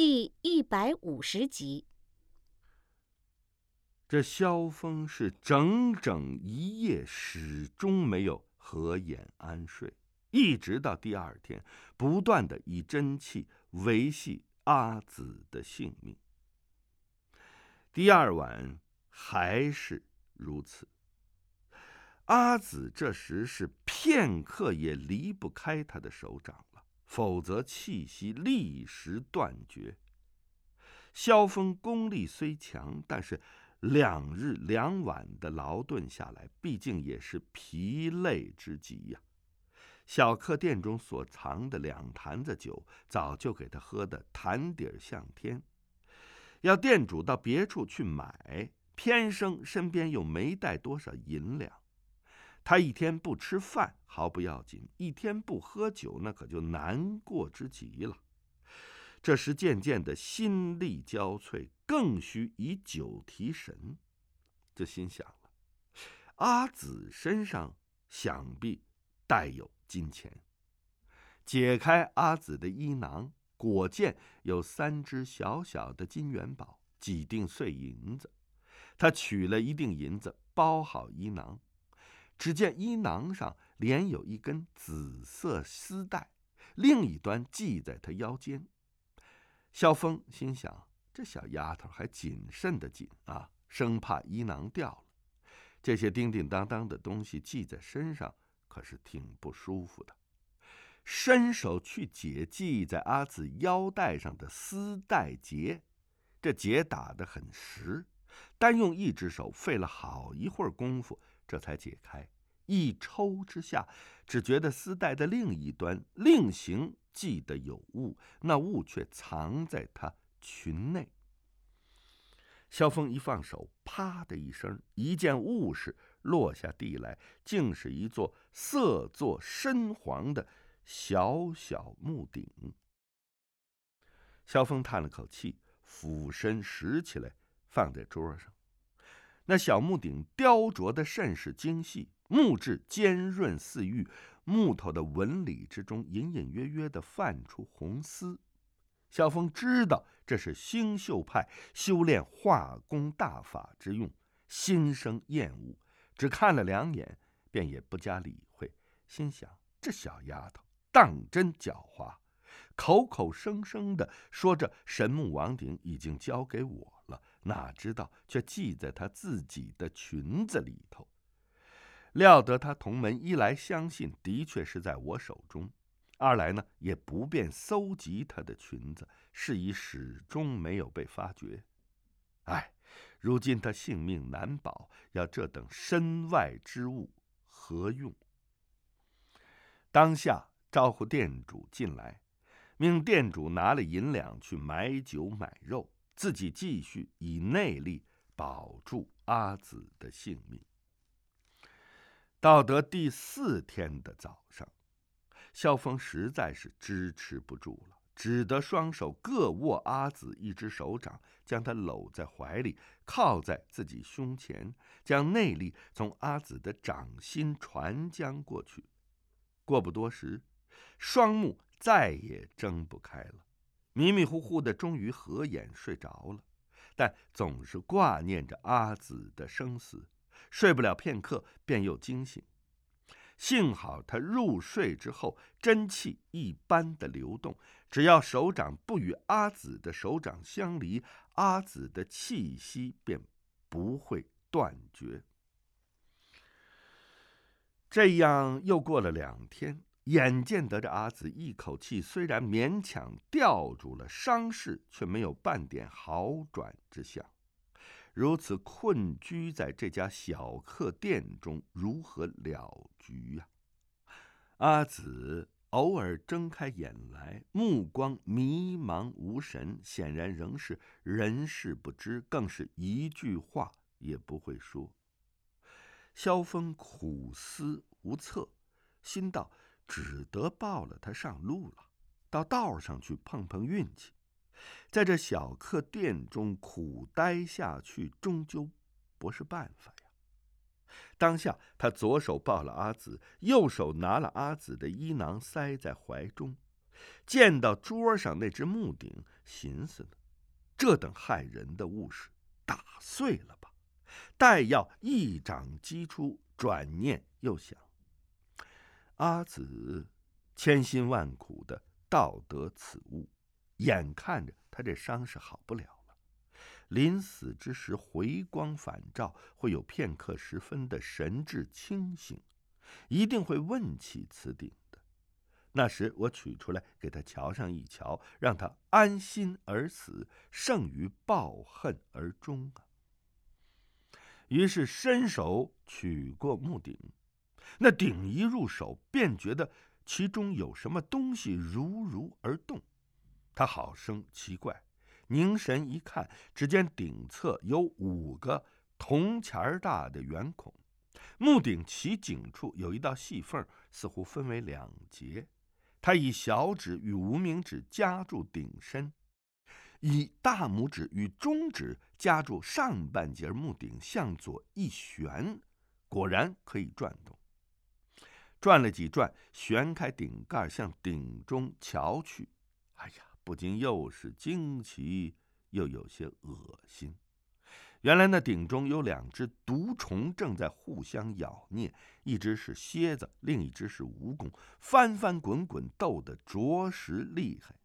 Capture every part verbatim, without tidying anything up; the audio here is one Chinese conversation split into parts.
第一百五十集。 这萧峰是整整一夜始终没有合眼安睡，一直到第二天，不断的以真气维系阿紫的性命。第二晚还是如此，阿紫这时是片刻也离不开他的手掌了，否则气息立时断绝。萧峰功力虽强，但是两日两晚的劳顿下来，毕竟也是疲累之极呀、啊。小客店中所藏的两坛子酒，早就给他喝得坛底向天。要店主到别处去买，偏生身边又没带多少银两。他一天不吃饭毫不要紧，一天不喝酒那可就难过之极了。这时渐渐的心力交瘁，更需以酒提神。就心想了，阿紫身上想必带有金钱。解开阿紫的衣囊，果见有三只小小的金元宝，几锭碎银子。他取了一锭银子，包好衣囊。只见衣囊上连有一根紫色丝带，另一端系在他腰间。萧峰心想，这小丫头还谨慎的紧啊，生怕衣囊掉了。这些叮叮当当的东西系在身上，可是挺不舒服的。伸手去解系在阿紫腰带上的丝带结，这结打得很实，单用一只手费了好一会儿功夫，这才解开。一抽之下，只觉得丝带的另一端另行系得有物，那物却藏在他裙内。萧峰一放手，啪的一声，一件物事落下地来，竟是一座色作深黄的小小木鼎。萧峰叹了口气，俯身拾起来放在桌上。那小木鼎雕琢的甚是精细，木质尖润似玉，木头的纹理之中隐隐约约地泛出红丝。萧峰知道这是星宿派修炼化工大法之用，心生厌恶，只看了两眼，便也不加理会，心想这小丫头当真狡猾，口口声声的说着神木王鼎已经交给我了，哪知道却系在她自己的裙子里头。料得他同门一来相信的确是在我手中，二来呢也不便搜集她的裙子，是以始终没有被发觉。哎，如今他性命难保，要这等身外之物何用？当下招呼店主进来，命店主拿了银两去买酒买肉，自己继续以内力保住阿紫的性命。到得第四天的早上，萧峰实在是支持不住了，只得双手各握阿紫一只手掌，将她搂在怀里，靠在自己胸前，将内力从阿紫的掌心传将过去。过不多时，双目再也睁不开了，迷迷糊糊的终于合眼睡着了，但总是挂念着阿紫的生死，睡不了片刻便又惊醒。幸好他入睡之后真气一般的流动，只要手掌不与阿紫的手掌相离，阿紫的气息便不会断绝。这样又过了两天，眼见得这阿紫一口气虽然勉强吊住了伤势，却没有半点好转之象。如此困居在这家小客店中，如何了局啊？阿紫偶尔睁开眼来，目光迷茫无神，显然仍是人事不知，更是一句话也不会说。萧峰苦思无策，心道只得抱了他上路了，到道上去碰碰运气。在这小客店中苦待下去，终究不是办法呀。当下他左手抱了阿紫，右手拿了阿紫的衣囊塞在怀中， 见到桌上那只木鼎，寻思呢，这等害人的物事，打碎了吧，待要一掌击出。转念又想，阿紫千辛万苦的盗得此物，眼看着他这伤是好不了了，临死之时回光返照，会有片刻时分的神志清醒，一定会问起此鼎的。那时我取出来给他瞧上一瞧，让他安心而死，胜于抱恨而终啊。于是伸手取过木鼎，那鼎一入手，便觉得其中有什么东西如如而动。他好生奇怪，凝神一看，只见鼎侧有五个铜钱大的圆孔，木鼎其颈处有一道细缝，似乎分为两截。他以小指与无名指夹住鼎身，以大拇指与中指夹住上半截木鼎，向左一旋，果然可以转动。转了几转，旋开鼎盖，向鼎中瞧去。哎呀，不禁又是惊奇，又有些恶心。原来那鼎中有两只毒虫正在互相咬啮，一只是蝎子，另一只是蜈蚣，翻翻滚滚，斗得着实厉害。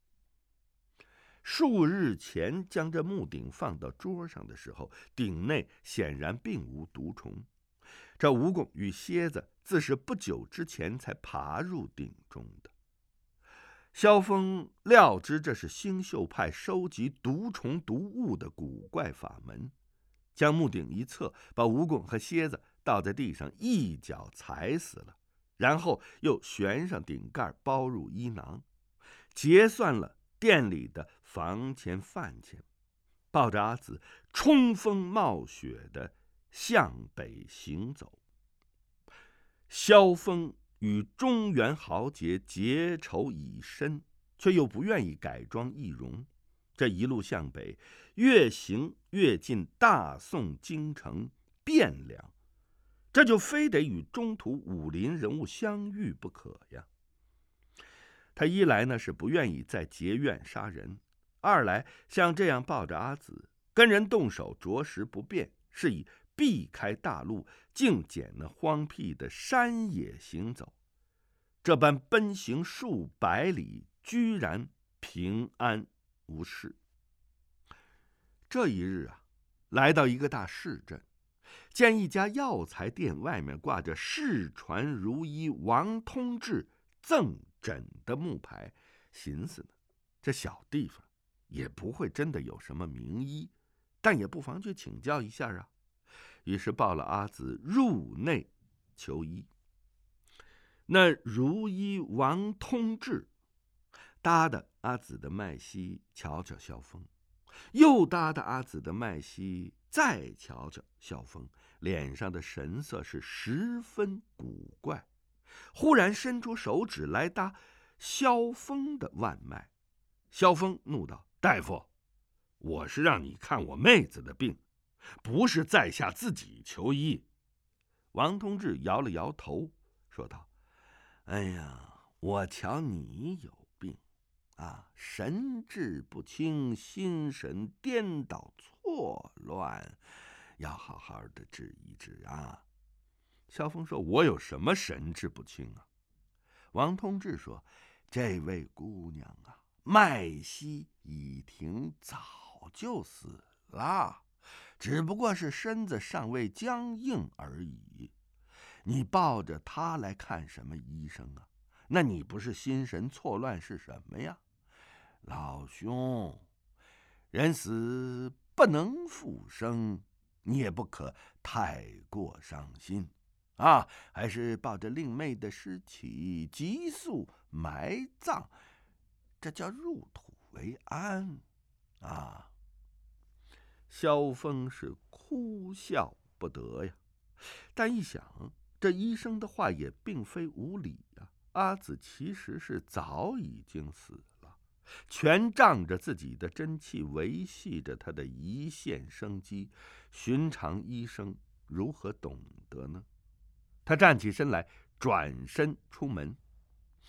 数日前将这木鼎放到桌上的时候，鼎内显然并无毒虫。这蜈蚣与蝎子自是不久之前才爬入鼎中的。萧峰料知这是星宿派收集毒虫毒物的古怪法门，将木鼎一侧，把蜈蚣和蝎子倒在地上，一脚踩死了，然后又旋上顶盖，包入衣囊，结算了店里的房钱饭钱，抱着阿紫冲锋冒雪的向北行走。萧峰与中原豪杰结仇已深，却又不愿意改装易容。这一路向北，越行越近大宋京城汴梁，这就非得与中途武林人物相遇不可呀。他一来呢是不愿意再结怨杀人，二来像这样抱着阿紫跟人动手着实不便，是以避开大路，径捡那荒僻的山野行走。这般奔行数百里，居然平安无事。这一日啊，来到一个大市镇，见一家药材店外面挂着世传如医王通志赠诊的木牌，寻思呢，这小地方也不会真的有什么名医，但也不妨去请教一下啊。于是抱了阿紫入内求医。那如医王通志搭的阿紫的脉息，瞧瞧萧峰，又搭的阿紫的脉息，再瞧瞧萧峰，脸上的神色是十分古怪。忽然伸出手指来搭萧峰的腕脉。萧峰怒道：“大夫，我是让你看我妹子的病，不是在下自己求医。”王通志摇了摇头，说道：“哎呀，我瞧你有病啊，神志不清，心神颠倒错乱，要好好的治一治啊。”萧峰说：“我有什么神志不清啊？”王通志说：“这位姑娘啊，脉息已停，早就死了，只不过是身子尚未僵硬而已。你抱着她来看什么医生啊？那你不是心神错乱是什么呀？老兄，人死不能复生，你也不可太过伤心啊，还是抱着令妹的尸体急速埋葬，这叫入土为安啊。”萧峰是哭笑不得呀，但一想，这医生的话也并非无理呀。阿紫其实是早已经死了，全仗着自己的真气维系着他的一线生机，寻常医生如何懂得呢？他站起身来，转身出门。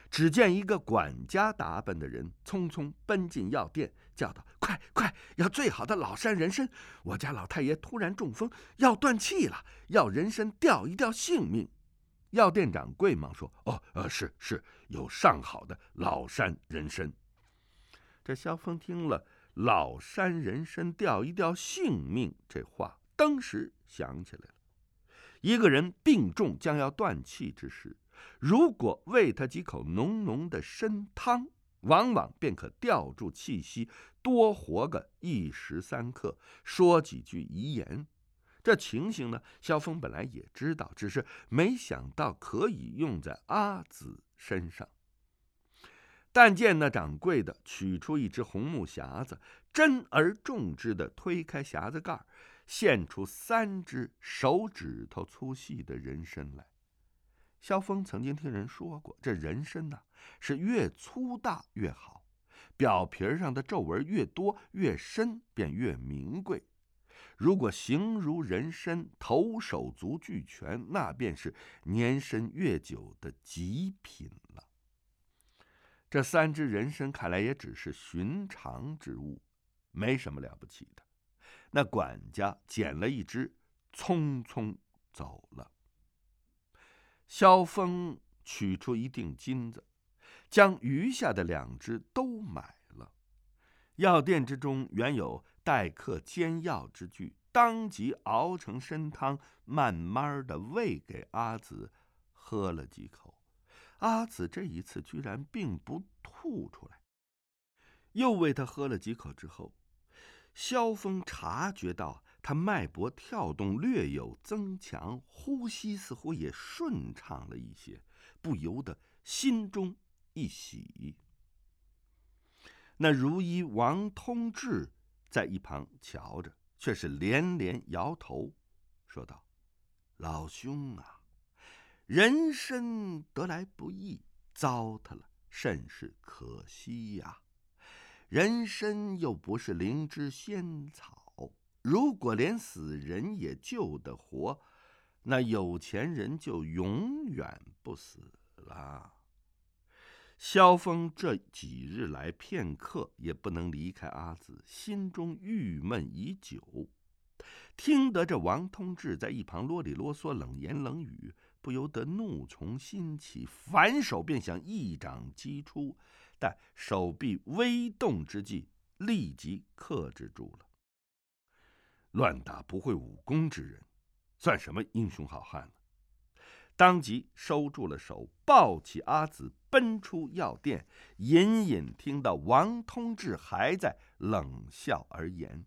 只见一个管家打扮的人匆匆奔进药店，叫道：“快快，要最好的老山人参！我家老太爷突然中风，要断气了，要人参吊一吊性命。”药店掌柜忙说：“哦，呃，是是，有上好的老山人参。”这萧峰听了“老山人参吊一吊性命”这话，当时想起来了。一个人病重将要断气之时，如果喂他几口浓浓的参汤，往往便可吊住气息，多活个一时三刻，说几句遗言。这情形呢，萧峰本来也知道，只是没想到可以用在阿紫身上。但见那掌柜的取出一只红木匣子，珍而重之的推开匣子盖，现出三只手指头粗细的人参来。萧峰曾经听人说过，这人参呢、啊、是越粗大越好，表皮上的皱纹越多越深，便越名贵。如果形如人参，头手足俱全，那便是年深月久的极品了。这三只人参看来也只是寻常之物，没什么了不起的。那管家捡了一只，匆匆走了。萧峰取出一锭金子，将余下的两只都买了。药店之中原有待客煎药之具，当即熬成参汤，慢慢的喂给阿紫喝了几口。阿紫这一次居然并不吐出来。又喂他喝了几口之后，萧峰察觉到他脉搏跳动略有增强，呼吸似乎也顺畅了一些，不由得心中一喜。那如医王通志在一旁瞧着，却是连连摇头，说道：“老兄啊，人参得来不易，糟蹋了，甚是可惜呀。人参又不是灵芝仙草，如果连死人也救得活，那有钱人就永远不死了。”萧峰这几日来片刻也不能离开阿紫，心中郁闷已久。听得这王通志在一旁啰里啰嗦冷言冷语，不由得怒从心起，反手便想一掌击出，但手臂微动之际，立即克制住了。乱打不会武功之人，算什么英雄好汉呢？当即收住了手，抱起阿紫奔出药店，隐隐听到王通志还在冷笑而言：“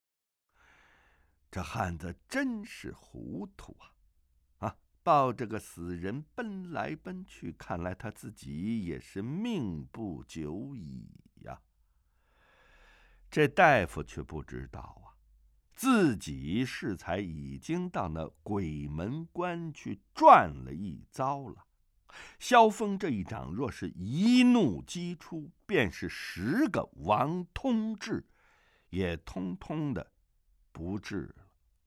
这汉子真是糊涂啊！啊，抱着个死人奔来奔去，看来他自己也是命不久矣呀。”这大夫却不知道啊，自己适才已经到那鬼门关去转了一遭了。萧峰这一掌若是一怒击出，便是十个王通志也通通的不治了。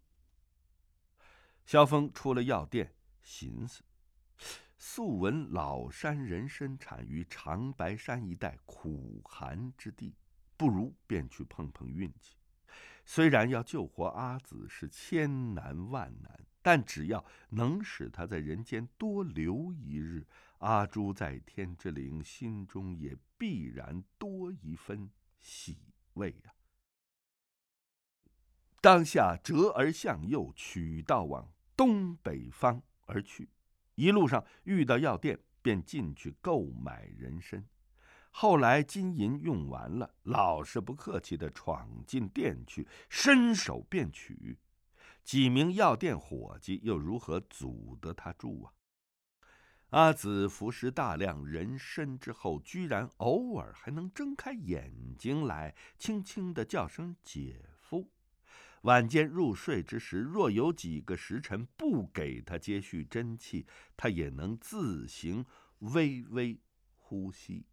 萧峰出了药店，寻思素闻老山人参产于长白山一带苦寒之地，不如便去碰碰运气。虽然要救活阿紫是千难万难，但只要能使他在人间多留一日，阿朱在天之灵心中也必然多一分喜慰啊。当下折而向右，取道往东北方而去。一路上遇到药店，便进去购买人参。后来金银用完了，老是不客气地闯进店去，伸手便取。几名药店伙计又如何阻得他住啊？阿紫服食大量人参之后，居然偶尔还能睁开眼睛来，轻轻地叫声姐夫。晚间入睡之时，若有几个时辰不给他接续真气，他也能自行微微呼吸。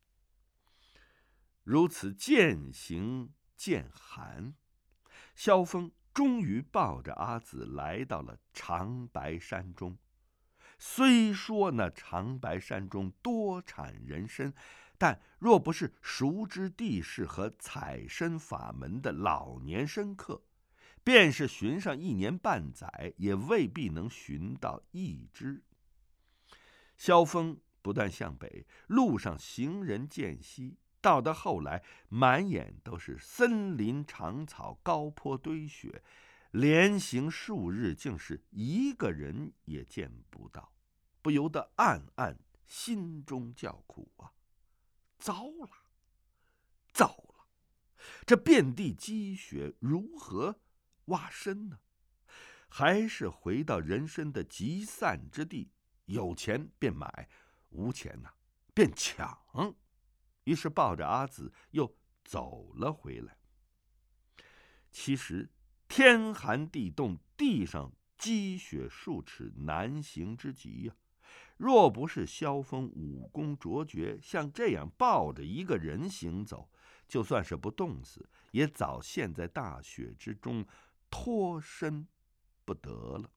如此渐行渐寒，萧峰终于抱着阿紫来到了长白山中。 虽说那长白山中多产人参，但若不是熟知地势和采参法门的老年深客，便是寻上一年半载，也未必能寻到一枝。萧峰不断向北，路上行人渐稀，到的后来，满眼都是森林长草、高坡堆雪，连行数日，竟是一个人也见不到，不由得暗暗心中叫苦啊！糟了，糟了！这遍地积雪，如何挖参呢？还是回到人参的集散之地，有钱便买，无钱呐、啊、便抢。于是抱着阿紫又走了回来。其实天寒地冻，地上积雪数尺，难行之极呀、啊！若不是萧峰武功卓绝，像这样抱着一个人行走，就算是不冻死，也早陷在大雪之中，脱身不得了。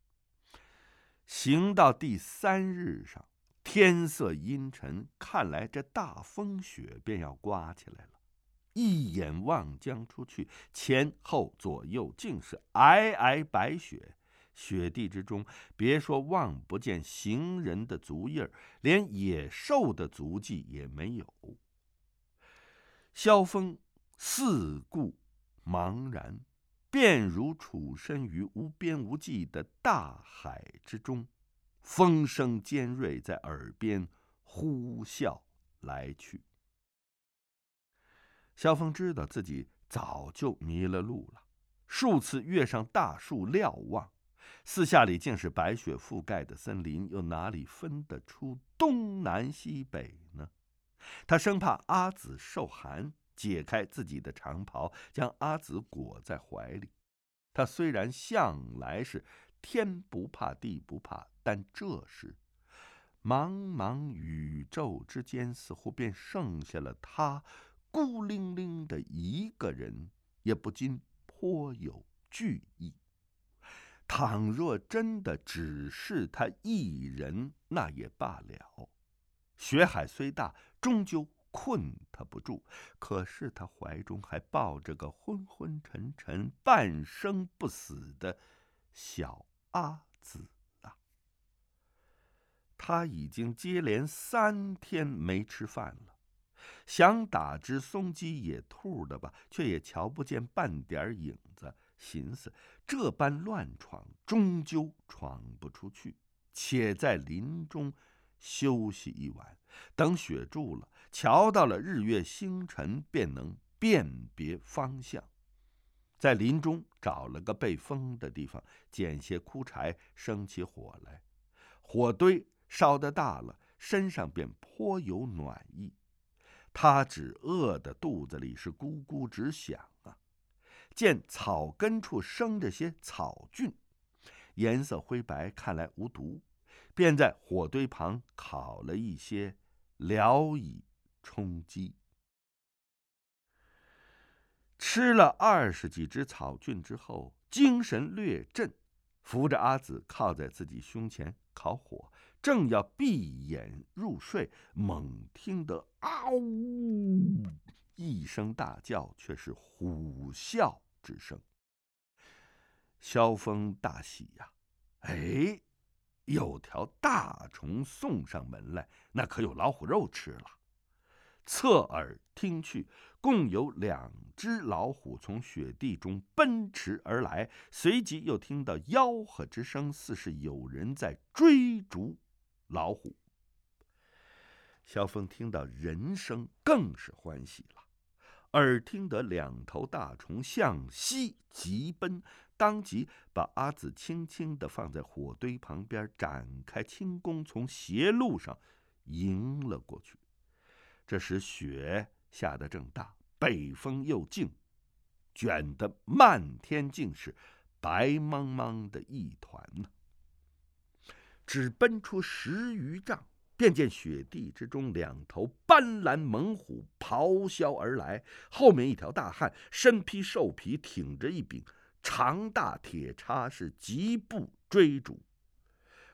行到第三日上，天色阴沉，看来这大风雪便要刮起来了。一眼望将出去，前后左右竟是皑皑白雪，雪地之中，别说望不见行人的足印，连野兽的足迹也没有。萧峰四顾茫然，便如处身于无边无际的大海之中，风声尖锐在耳边呼啸来去。萧峰知道自己早就迷了路了，数次跃上大树瞭望，四下里竟是白雪覆盖的森林，又哪里分得出东南西北呢？他生怕阿紫受寒，解开自己的长袍，将阿紫裹在怀里。他虽然向来是天不怕地不怕，但这时茫茫宇宙之间，似乎便剩下了他孤零零的一个人，也不禁颇有惧意。倘若真的只是他一人，那也罢了。雪海虽大，终究困他不住。可是他怀中还抱着个昏昏沉沉、半生不死的小阿紫啊！他已经接连三天没吃饭了，想打只松鸡野兔的吧，却也瞧不见半点影子。寻思这般乱闯，终究闯不出去，且在林中休息一晚，等雪住了，瞧到了日月星辰，便能辨别方向。在林中找了个背风的地方，捡些枯柴，生起火来。火堆烧得大了，身上便颇有暖意。他只饿得肚子里是咕咕直响啊！见草根处生着些草菌，颜色灰白，看来无毒，便在火堆旁烤了一些，聊以充饥。吃了二十几只草菌之后，精神略振，扶着阿紫靠在自己胸前烤火，正要闭眼入睡，猛听得嗷呜一声大叫，却是虎啸之声。萧峰大喜呀、啊，哎，有条大虫送上门来，那可有老虎肉吃了。侧耳听去，共有两只老虎从雪地中奔驰而来，随即又听到吆喝之声，似是有人在追逐老虎。萧峰听到人声，更是欢喜了。耳听得两头大虫向西急奔，当即把阿紫轻轻地放在火堆旁边，展开轻功，从斜路上迎了过去。这时雪下得正大，北风又劲，卷得漫天尽是白茫茫的一团呢。只奔出十余丈，便见雪地之中两头斑斓猛虎咆哮而来，后面一条大汉身披兽皮，挺着一柄长大铁叉，是疾步追逐。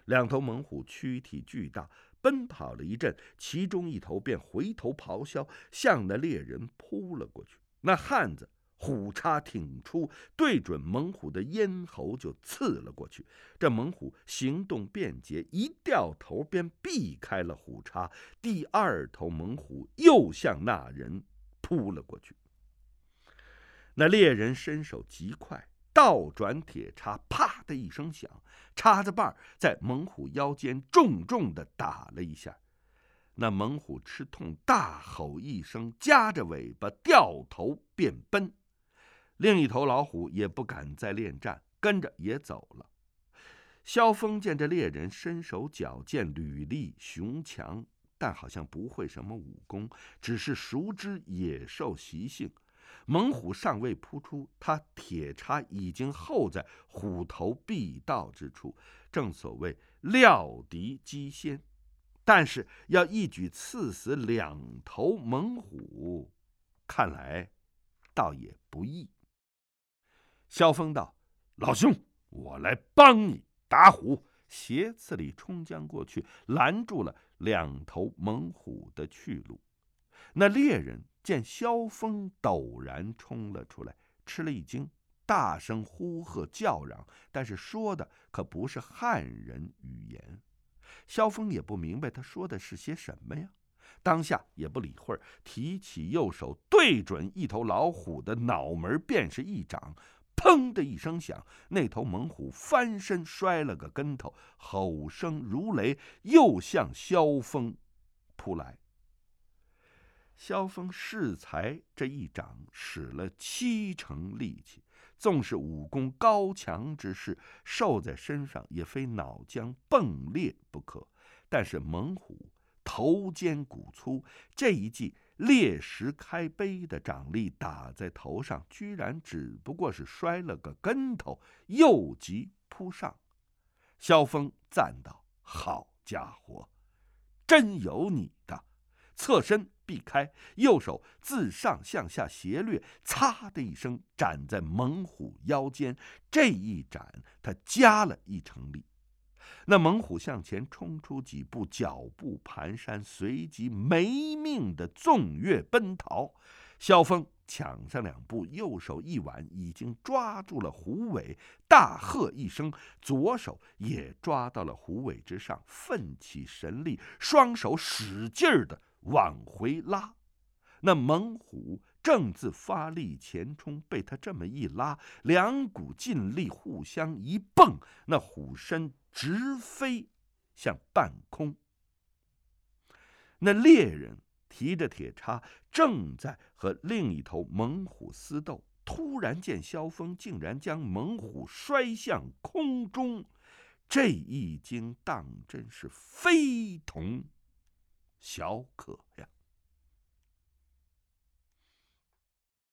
两头猛虎躯体巨大，奔跑了一阵，其中一头便回头咆哮，向那猎人扑了过去。那汉子虎叉挺出，对准猛虎的咽喉就刺了过去。这猛虎行动便捷，一掉头便避开了虎叉。第二头猛虎又向那人扑了过去。那猎人身手极快，倒转铁叉，啪的一声响，叉子把在猛虎腰间重重的打了一下。那猛虎吃痛，大吼一声，夹着尾巴掉头便奔。另一头老虎也不敢再恋战，跟着也走了。萧峰见这猎人身手矫健，履历雄强，但好像不会什么武功，只是熟知野兽习性。猛虎尚未扑出，他铁叉已经候在虎头必到之处，正所谓料敌机先。但是要一举刺死两头猛虎，看来倒也不易。萧峰道：“老兄，我来帮你打虎。”斜刺里冲将过去，拦住了两头猛虎的去路。那猎人见萧峰陡然冲了出来，吃了一惊，大声呼喝叫嚷，但是说的可不是汉人语言。萧峰也不明白他说的是些什么呀，当下也不理会，提起右手对准一头老虎的脑门便是一掌，砰的一声响，那头猛虎翻身摔了个跟头，吼声如雷，又向萧峰扑来。萧峰适才这一掌使了七成力气，纵是武功高强之士，受在身上也非脑浆迸裂不可。但是猛虎头尖骨粗，这一记裂石开碑的掌力打在头上，居然只不过是摔了个跟头，又急扑上。萧峰赞道：“好家伙，真有你的！”侧身避开，右手自上向下斜掠，擦的一声斩在猛虎腰间。这一斩，他加了一成力。那猛虎向前冲出几步，脚步蹒跚，随即没命的纵跃奔逃。萧峰抢上两步，右手一挽，已经抓住了虎尾，大喝一声，左手也抓到了虎尾之上，奋起神力，双手使劲儿的往回拉。那猛虎正自发力前冲，被他这么一拉，两股劲力互相一蹦，那虎身直飞向半空。那猎人提着铁叉，正在和另一头猛虎厮斗，突然见萧峰竟然将猛虎摔向空中，这一惊当真是非同小可呀！